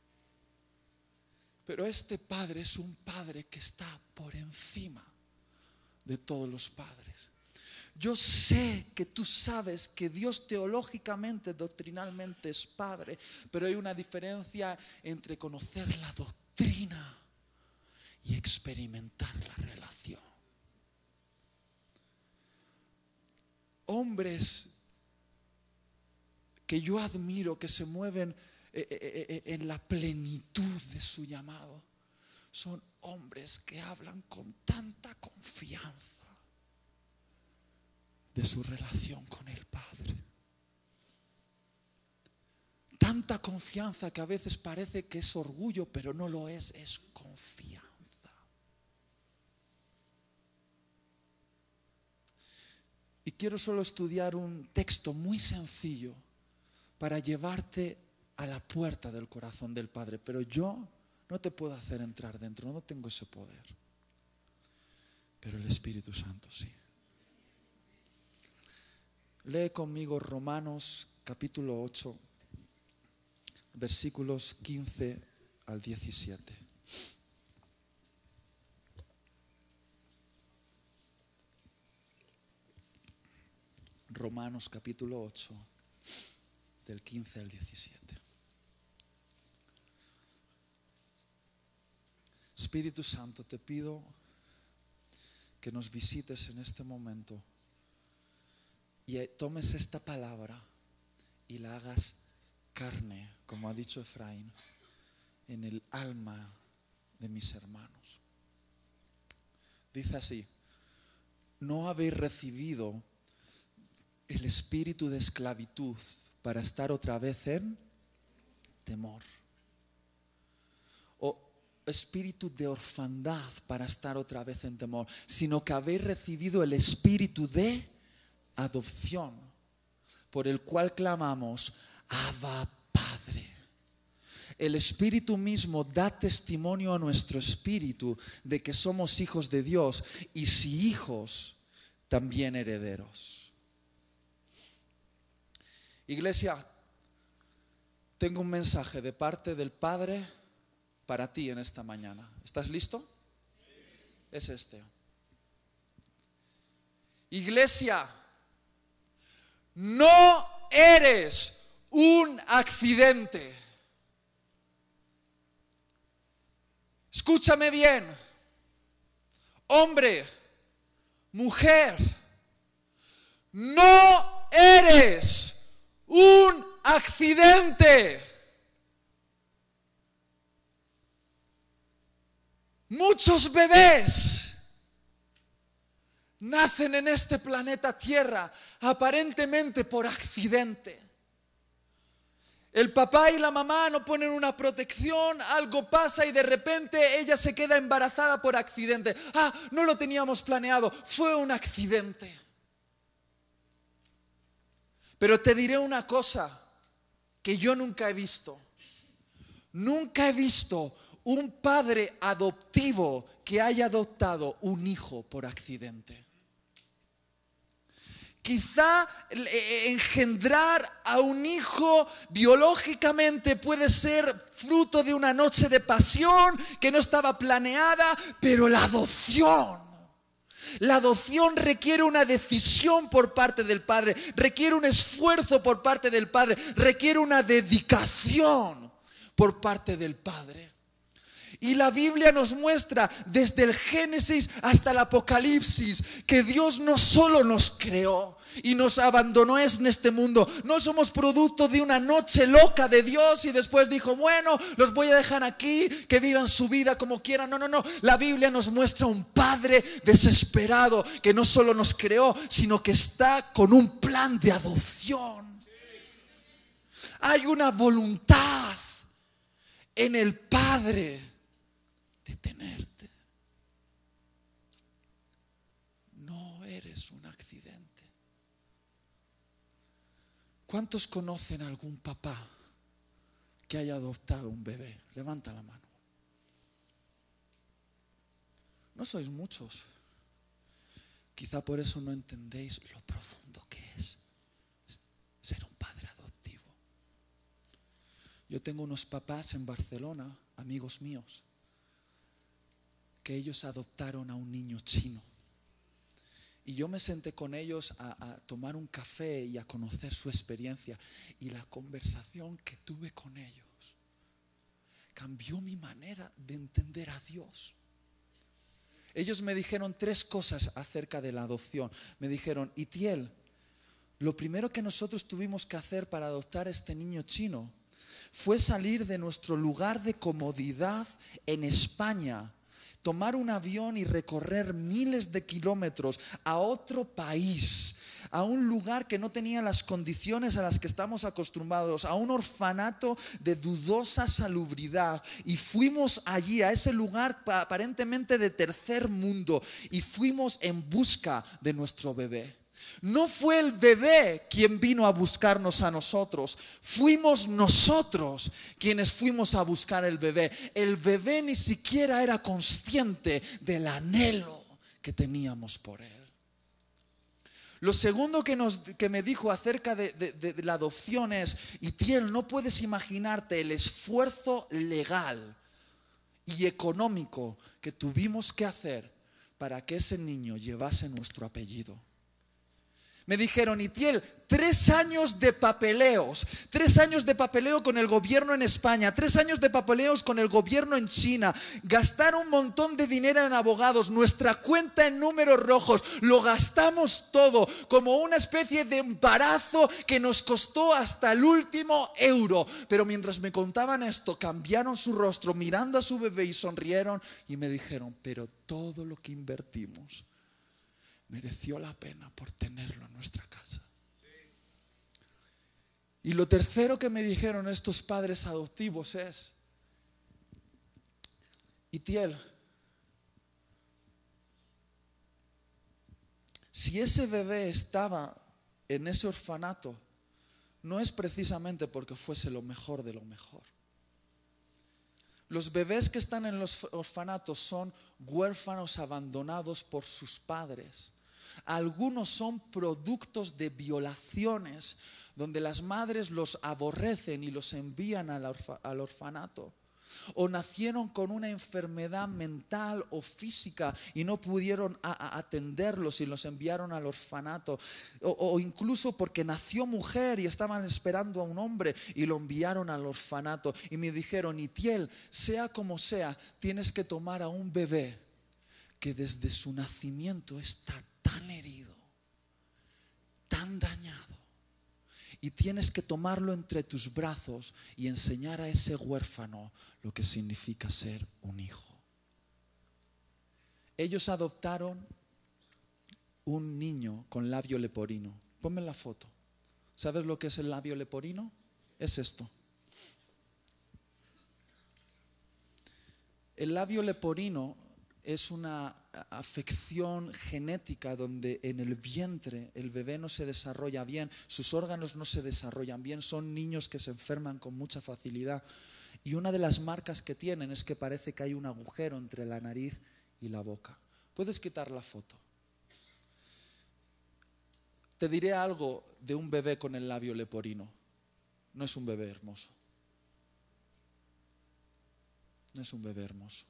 pero este Padre es un Padre que está por encima de todos los padres. Yo sé que tú sabes que Dios teológicamente, doctrinalmente es Padre, pero hay una diferencia entre conocer la doctrina y experimentar la relación. Hombres que yo admiro, que se mueven en la plenitud de su llamado, son hombres que hablan con tanta confianza de su relación con el Padre. Tanta confianza que a veces parece que es orgullo, pero no lo es, es confianza. Y quiero solo estudiar un texto muy sencillo para llevarte a la puerta del corazón del Padre. Pero yo no te puedo hacer entrar dentro, no tengo ese poder. Pero el Espíritu Santo sí. Lee conmigo Romanos capítulo ocho, versículos quince al diecisiete. Romanos capítulo ocho, del quince al diecisiete. Espíritu Santo, te pido que nos visites en este momento y tomes esta palabra y la hagas carne, como ha dicho Efraín, en el alma de mis hermanos. Dice así: no habéis recibido el espíritu de esclavitud para estar otra vez en temor, o espíritu de orfandad para estar otra vez en temor, sino que habéis recibido el espíritu de adopción, por el cual clamamos, Abba, Padre. El Espíritu mismo da testimonio a nuestro espíritu de que somos hijos de Dios, y si hijos, también herederos. Iglesia, tengo un mensaje de parte del Padre para ti en esta mañana. ¿Estás listo? Es este. Iglesia, no eres un accidente. Escúchame bien, hombre, mujer, no eres un accidente. Muchos bebés nacen en este planeta Tierra aparentemente por accidente. El papá y la mamá no ponen una protección, algo pasa y de repente ella se queda embarazada por accidente. Ah, no lo teníamos planeado, fue un accidente. Pero te diré una cosa que yo nunca he visto. Nunca he visto un padre adoptivo que haya adoptado un hijo por accidente. Quizá engendrar a un hijo biológicamente puede ser fruto de una noche de pasión que no estaba planeada, pero la adopción, la adopción requiere una decisión por parte del padre, requiere un esfuerzo por parte del padre, requiere una dedicación por parte del padre. Y la Biblia nos muestra desde el Génesis hasta el Apocalipsis que Dios no solo nos creó y nos abandonó en este mundo. No somos producto de una noche loca de Dios y después dijo, bueno, los voy a dejar aquí, que vivan su vida como quieran. No, no, no. La Biblia nos muestra un Padre desesperado que no solo nos creó, sino que está con un plan de adopción. Hay una voluntad en el Padre de tenerte. No eres un accidente. ¿Cuántos conocen a algún papá que haya adoptado un bebé? Levanta la mano. No sois muchos. Quizá por eso no entendéis lo profundo que es ser un padre adoptivo. Yo tengo unos papás en Barcelona, amigos míos, que ellos adoptaron a un niño chino. Y yo me senté con ellos a, a tomar un café y a conocer su experiencia. Y la conversación que tuve con ellos cambió mi manera de entender a Dios. Ellos me dijeron tres cosas acerca de la adopción. Me dijeron, Itiel, lo primero que nosotros tuvimos que hacer para adoptar a este niño chino fue salir de nuestro lugar de comodidad en España, tomar un avión y recorrer miles de kilómetros a otro país, a un lugar que no tenía las condiciones a las que estamos acostumbrados, a un orfanato de dudosa salubridad. Y fuimos allí, a ese lugar aparentemente de tercer mundo, y fuimos en busca de nuestro bebé. No fue el bebé quien vino a buscarnos a nosotros, fuimos nosotros quienes fuimos a buscar el bebé. El bebé ni siquiera era consciente del anhelo que teníamos por él. Lo segundo que, nos, que me dijo acerca de, de, de la adopción es, Itiel, no puedes imaginarte el esfuerzo legal y económico que tuvimos que hacer para que ese niño llevase nuestro apellido. Me dijeron, Itiel, tres años de papeleos, tres años de papeleo con el gobierno en España, tres años de papeleos con el gobierno en China, gastar un montón de dinero en abogados, nuestra cuenta en números rojos, lo gastamos todo como una especie de embarazo que nos costó hasta el último euro. Pero mientras me contaban esto, cambiaron su rostro mirando a su bebé y sonrieron y me dijeron, pero todo lo que invertimos mereció la pena por tenerlo en nuestra casa. Y lo tercero que me dijeron estos padres adoptivos es, Itiel, si ese bebé estaba en ese orfanato, no es precisamente porque fuese lo mejor de lo mejor. Los bebés que están en los orfanatos son huérfanos abandonados por sus padres. Algunos son productos de violaciones donde las madres los aborrecen y los envían al, orfa, al orfanato. O nacieron con una enfermedad mental o física y no pudieron a, a atenderlos y los enviaron al orfanato. O, o incluso porque nació mujer y estaban esperando a un hombre y lo enviaron al orfanato. Y me dijeron, Itiel, sea como sea, tienes que tomar a un bebé que desde su nacimiento está tan herido, tan dañado, y tienes que tomarlo entre tus brazos y enseñar a ese huérfano lo que significa ser un hijo. Ellos adoptaron un niño con labio leporino. Ponme la foto. ¿Sabes lo que es el labio leporino? Es esto. El labio leporino es una afección genética donde en el vientre el bebé no se desarrolla bien, sus órganos no se desarrollan bien, son niños que se enferman con mucha facilidad. Y una de las marcas que tienen es que parece que hay un agujero entre la nariz y la boca. Puedes quitar la foto. Te diré algo de un bebé con el labio leporino. No es un bebé hermoso. No es un bebé hermoso.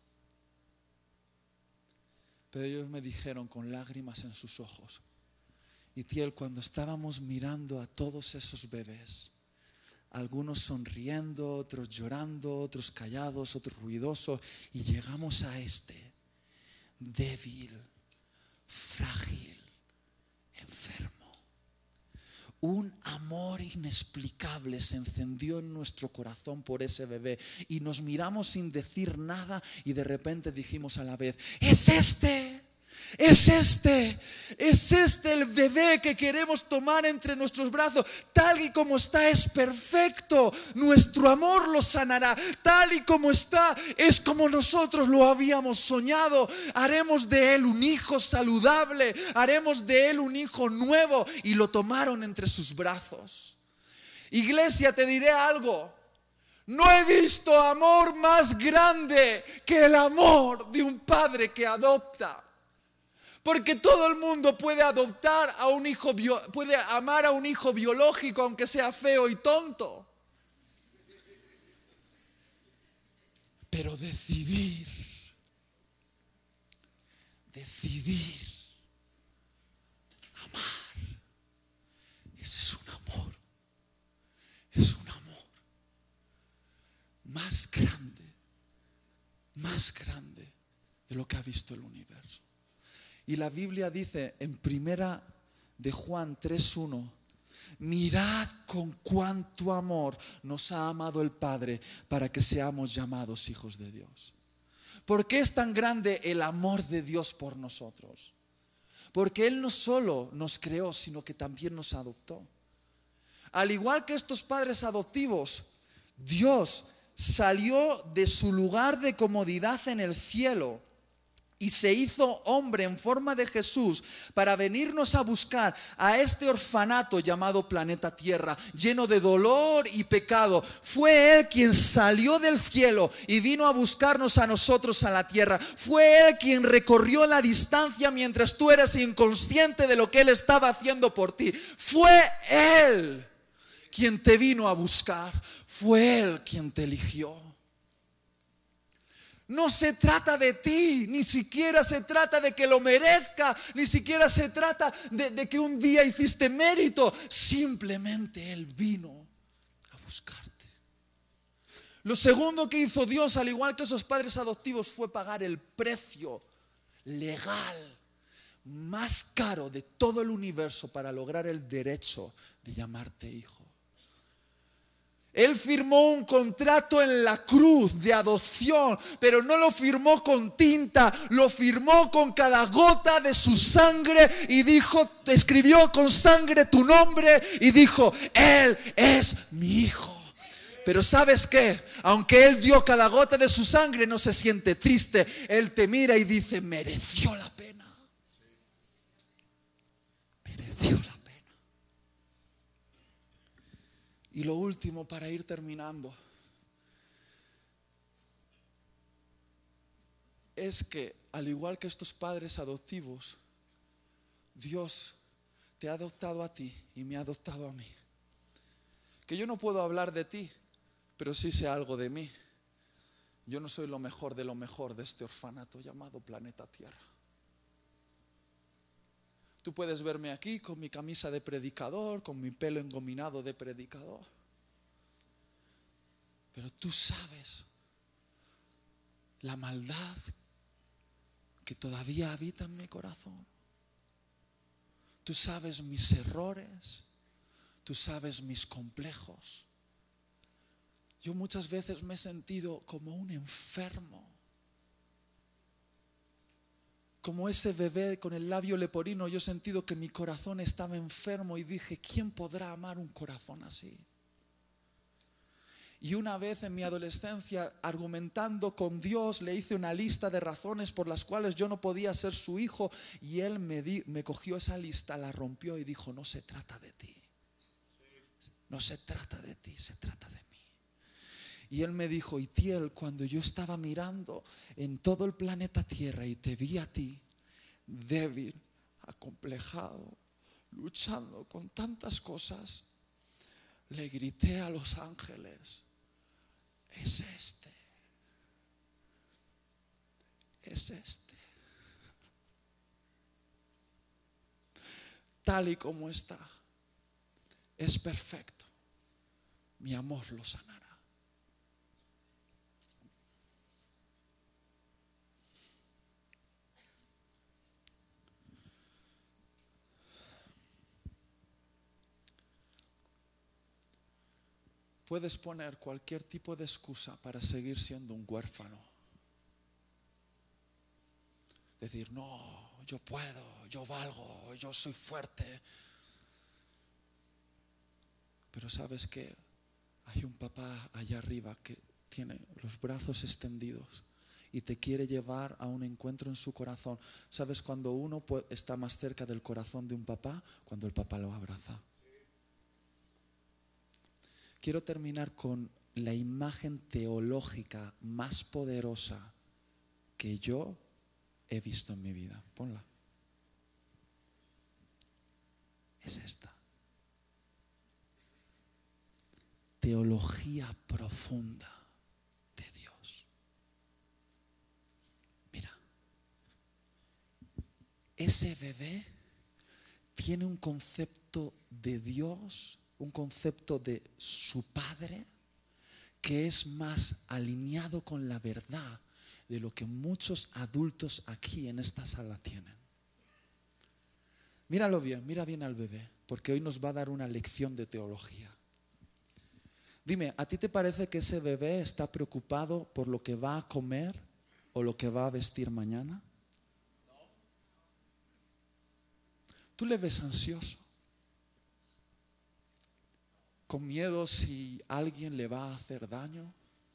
Pero ellos me dijeron con lágrimas en sus ojos: Itiel, cuando estábamos mirando a todos esos bebés, algunos sonriendo, otros llorando, otros callados, otros ruidosos, y llegamos a este débil, frágil, enfermo. Un amor inexplicable se encendió en nuestro corazón por ese bebé y nos miramos sin decir nada y de repente dijimos a la vez: ¡es este! Es este, es este el bebé que queremos tomar entre nuestros brazos. Tal y como está es perfecto. Nuestro amor lo sanará. Tal y como está es como nosotros lo habíamos soñado. Haremos de él un hijo saludable. Haremos de él un hijo nuevo. Y lo tomaron entre sus brazos. Iglesia, te diré algo. No he visto amor más grande que el amor de un padre que adopta. Porque todo el mundo puede adoptar a un hijo, puede amar a un hijo biológico aunque sea feo y tonto. Pero decidir, decidir amar, ese es un amor, es un amor más grande, más grande de lo que ha visto el universo. Y la Biblia dice en primera de Juan tres uno: mirad con cuánto amor nos ha amado el Padre para que seamos llamados hijos de Dios. ¿Por qué es tan grande el amor de Dios por nosotros? Porque Él no solo nos creó, sino que también nos adoptó. Al igual que estos padres adoptivos, Dios salió de su lugar de comodidad en el cielo y se hizo hombre en forma de Jesús para venirnos a buscar a este orfanato llamado planeta Tierra, lleno de dolor y pecado. Fue Él quien salió del cielo y vino a buscarnos a nosotros a la tierra. Fue Él quien recorrió la distancia mientras tú eras inconsciente de lo que Él estaba haciendo por ti. Fue Él quien te vino a buscar. Fue Él quien te eligió. No se trata de ti, ni siquiera se trata de que lo merezca, ni siquiera se trata de, de que un día hiciste mérito. Simplemente Él vino a buscarte. Lo segundo que hizo Dios, al igual que esos padres adoptivos, fue pagar el precio legal más caro de todo el universo para lograr el derecho de llamarte hijo. Él firmó un contrato en la cruz de adopción, pero no lo firmó con tinta, lo firmó con cada gota de su sangre y dijo, escribió con sangre tu nombre y dijo: Él es mi hijo. Pero ¿sabes qué? Aunque Él dio cada gota de su sangre, no se siente triste. Él te mira y dice: mereció la pena. Mereció la pena. Y lo último, para ir terminando, es que al igual que estos padres adoptivos, Dios te ha adoptado a ti y me ha adoptado a mí. Que yo no puedo hablar de ti, pero sí sé algo de mí. Yo no soy lo mejor de lo mejor de este orfanato llamado planeta Tierra. Tú puedes verme aquí con mi camisa de predicador, con mi pelo engominado de predicador. Pero tú sabes la maldad que todavía habita en mi corazón. Tú sabes mis errores. Tú sabes mis complejos. Yo muchas veces me he sentido como un enfermo. Como ese bebé con el labio leporino, yo he sentido que mi corazón estaba enfermo y dije: ¿quién podrá amar un corazón así? Y una vez en mi adolescencia, argumentando con Dios, le hice una lista de razones por las cuales yo no podía ser su hijo. Y Él me, di, me cogió esa lista, la rompió y dijo, no se trata de ti. No se trata de ti, se trata de mí. Y Él me dijo, Itiel, cuando yo estaba mirando en todo el planeta Tierra y te vi a ti, débil, acomplejado, luchando con tantas cosas, le grité a los ángeles, es este, es este. Tal y como está, es perfecto. Mi amor lo sanará. Puedes poner cualquier tipo de excusa para seguir siendo un huérfano. Decir, no, yo puedo, yo valgo, yo soy fuerte. Pero ¿sabes qué? Hay un papá allá arriba que tiene los brazos extendidos y te quiere llevar a un encuentro en su corazón. ¿Sabes cuando uno está más cerca del corazón de un papá? Cuando el papá lo abraza. Quiero terminar con la imagen teológica más poderosa que yo he visto en mi vida. Ponla. Es esta. Teología profunda de Dios. Mira, ese bebé tiene un concepto de Dios, un concepto de su padre, que es más alineado con la verdad de lo que muchos adultos aquí en esta sala tienen. Míralo bien, mira bien al bebé, porque hoy nos va a dar una lección de teología. Dime, ¿a ti te parece que ese bebé está preocupado por lo que va a comer o lo que va a vestir mañana? ¿Tú le ves ansioso? ¿Con miedo si alguien le va a hacer daño?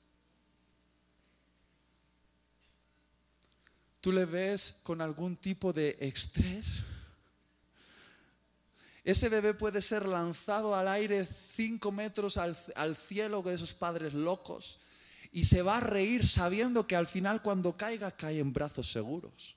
¿Tú le ves con algún tipo de estrés? Ese bebé puede ser lanzado al aire cinco metros al, al cielo de esos padres locos y se va a reír sabiendo que al final cuando caiga, cae en brazos seguros.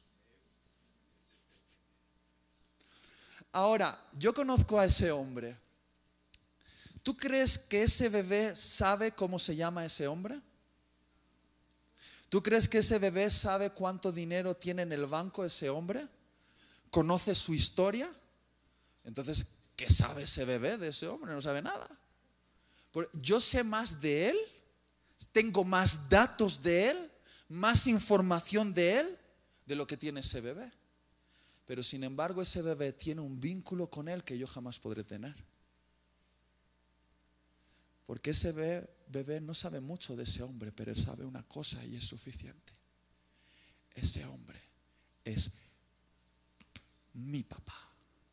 Ahora, yo conozco a ese hombre. ¿Tú crees que ese bebé sabe cómo se llama ese hombre? ¿Tú crees que ese bebé sabe cuánto dinero tiene en el banco ese hombre? ¿Conoce su historia? Entonces, ¿qué sabe ese bebé de ese hombre? No sabe nada. Yo sé más de él, tengo más datos de él, más información de él, de lo que tiene ese bebé. Pero sin embargo, ese bebé tiene un vínculo con él que yo jamás podré tener. Porque ese bebé, bebé no sabe mucho de ese hombre, pero él sabe una cosa y es suficiente. Ese hombre es mi papá.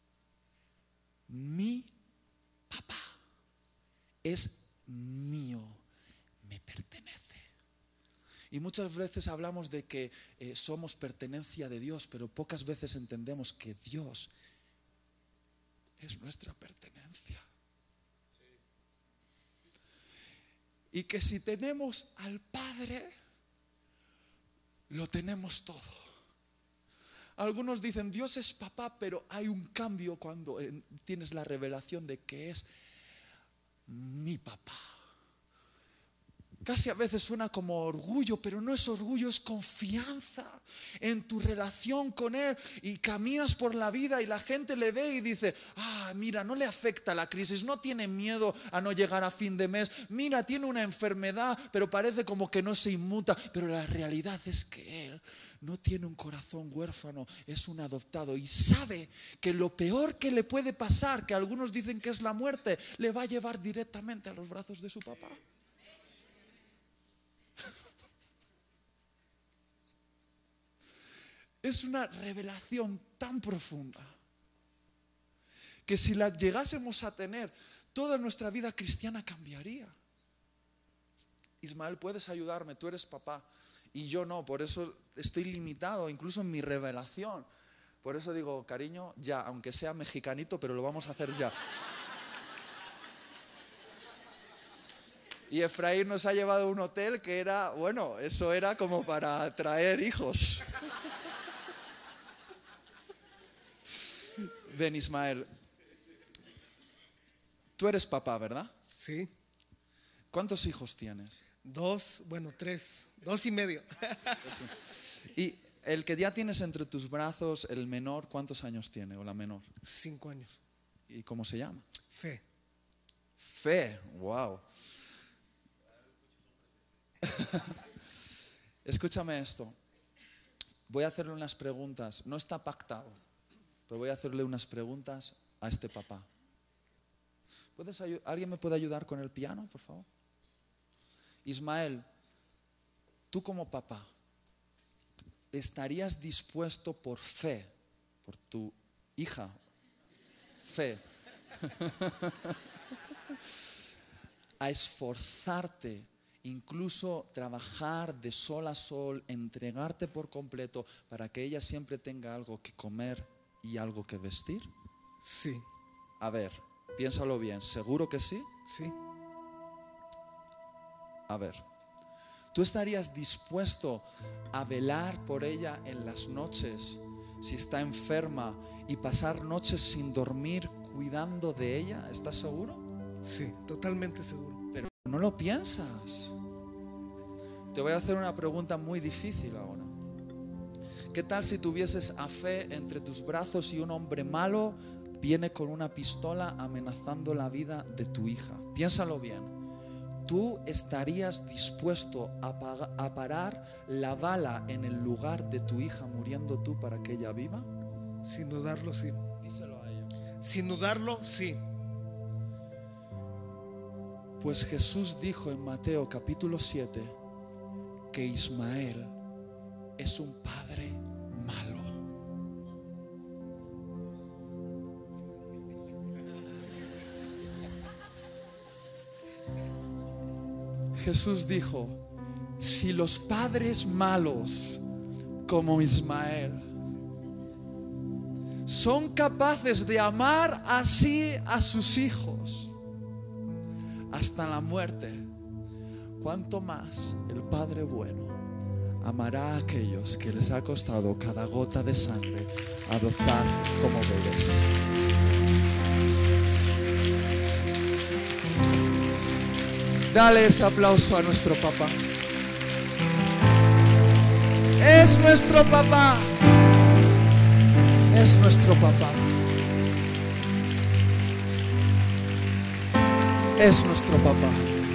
Mi papá es mío, me pertenece. Y muchas veces hablamos de que eh, somos pertenencia de Dios, pero pocas veces entendemos que Dios es nuestra pertenencia. Y que si tenemos al Padre, lo tenemos todo. Algunos dicen Dios es papá, pero hay un cambio cuando tienes la revelación de que es mi papá. Casi a veces suena como orgullo, pero no es orgullo, es confianza en tu relación con Él. Y caminas por la vida y la gente le ve y dice, ah, mira, no le afecta la crisis, no tiene miedo a no llegar a fin de mes. Mira, tiene una enfermedad, pero parece como que no se inmuta. Pero la realidad es que Él no tiene un corazón huérfano, es un adoptado. Y sabe que lo peor que le puede pasar, que algunos dicen que es la muerte, le va a llevar directamente a los brazos de su papá. Es una revelación tan profunda que si la llegásemos a tener, toda nuestra vida cristiana cambiaría. Ismael, ¿puedes ayudarme? Tú eres papá y yo no, por eso estoy limitado, incluso en mi revelación. Por eso digo, cariño, ya, aunque sea mexicanito, pero lo vamos a hacer ya. Y Efraín nos ha llevado a un hotel que era, bueno, eso era como para traer hijos. Ven, Ismael. Tú eres papá, ¿verdad? Sí. ¿Cuántos hijos tienes? Dos, bueno, tres. Dos y medio. Y el que ya tienes entre tus brazos, el menor, ¿cuántos años tiene? O la menor. Cinco años. ¿Y cómo se llama? Fe. Fe, wow. Escúchame esto. Voy a hacerle unas preguntas. No está pactado, pero voy a hacerle unas preguntas a este papá. ¿Puedes ayu- ¿Alguien me puede ayudar con el piano, por favor? Ismael, tú como papá, ¿estarías dispuesto por fe, por tu hija, fe, a esforzarte, incluso trabajar de sol a sol, entregarte por completo para que ella siempre tenga algo que comer y algo que vestir? Sí. A ver, piénsalo bien, ¿seguro que sí? Sí. A ver, ¿tú estarías dispuesto a velar por ella en las noches si está enferma y pasar noches sin dormir cuidando de ella? ¿Estás seguro? Sí, totalmente seguro. Pero no lo piensas. Te voy a hacer una pregunta muy difícil ahora. ¿Qué tal si tuvieses a Fe entre tus brazos y un hombre malo viene con una pistola amenazando la vida de tu hija? Piénsalo bien. ¿Tú estarías dispuesto a, pagar, a parar la bala en el lugar de tu hija muriendo tú para que ella viva? Sin dudarlo, sí. Díselo a ellos. Sin dudarlo, sí. Pues Jesús dijo en Mateo capítulo siete que Ismael es un padre malo. Jesús dijo, si los padres malos como Ismael son capaces de amar así a sus hijos hasta la muerte, ¿cuánto más el Padre bueno amará a aquellos que les ha costado cada gota de sangre adoptar como bebés? Dale ese aplauso a nuestro papá. Es nuestro papá. Es nuestro papá. Es nuestro papá.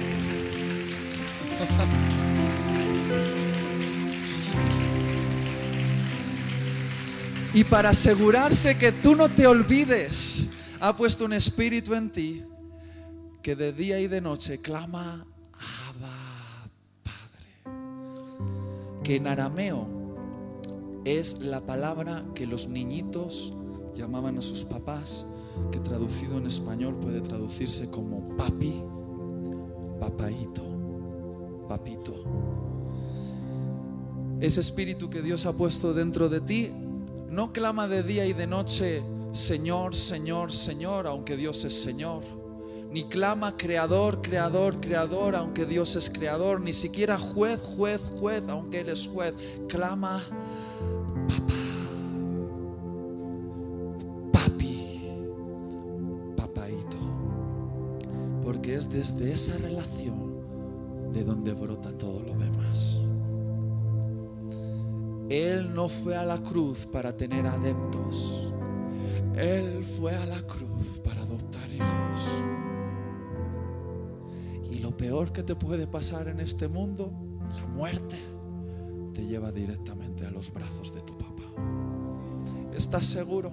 Y para asegurarse que tú no te olvides, ha puesto un espíritu en ti que de día y de noche clama Abba, Padre. Que en arameo es la palabra que los niñitos llamaban a sus papás, que traducido en español puede traducirse como papi, papaito, papito. Ese espíritu que Dios ha puesto dentro de ti no clama de día y de noche Señor, Señor, Señor, aunque Dios es Señor. Ni clama creador, creador, creador, aunque Dios es creador. Ni siquiera juez, juez, juez, aunque Él es juez. Clama papá, papi, papaito. Porque es desde esa relación de donde brota todo lo demás. Él no fue a la cruz para tener adeptos. Él fue a la cruz para adoptar hijos. Y lo peor que te puede pasar en este mundo, la muerte, te lleva directamente a los brazos de tu papá. ¿Estás seguro?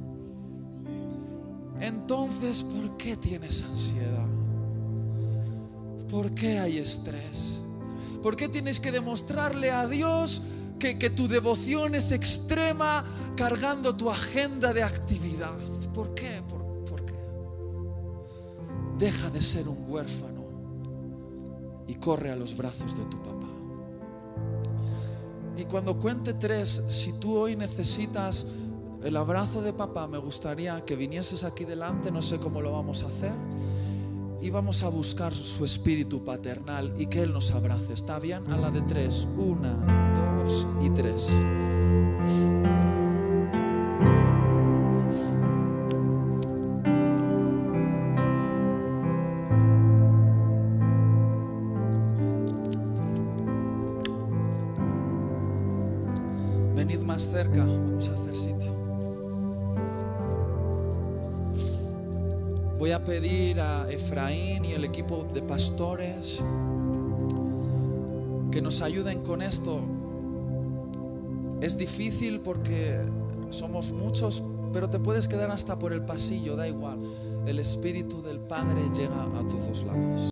Entonces, ¿por qué tienes ansiedad? ¿Por qué hay estrés? ¿Por qué tienes que demostrarle a Dios que, que tu devoción es extrema cargando tu agenda de actividad? ¿Por qué? ¿Por, por qué? Deja de ser un huérfano y corre a los brazos de tu papá. Y cuando cuente tres, si tú hoy necesitas el abrazo de papá, me gustaría que vinieses aquí delante, no sé cómo lo vamos a hacer, y vamos a buscar su espíritu paternal y que Él nos abrace. ¿Está bien? A la de tres. Una, dos y tres. Venid más cerca, vamos a hacer sitio. Voy a pedir a Efraín y el equipo de pastores que nos ayuden con esto. Es difícil porque somos muchos, pero te puedes quedar hasta por el pasillo, da igual. El Espíritu del Padre llega a todos lados.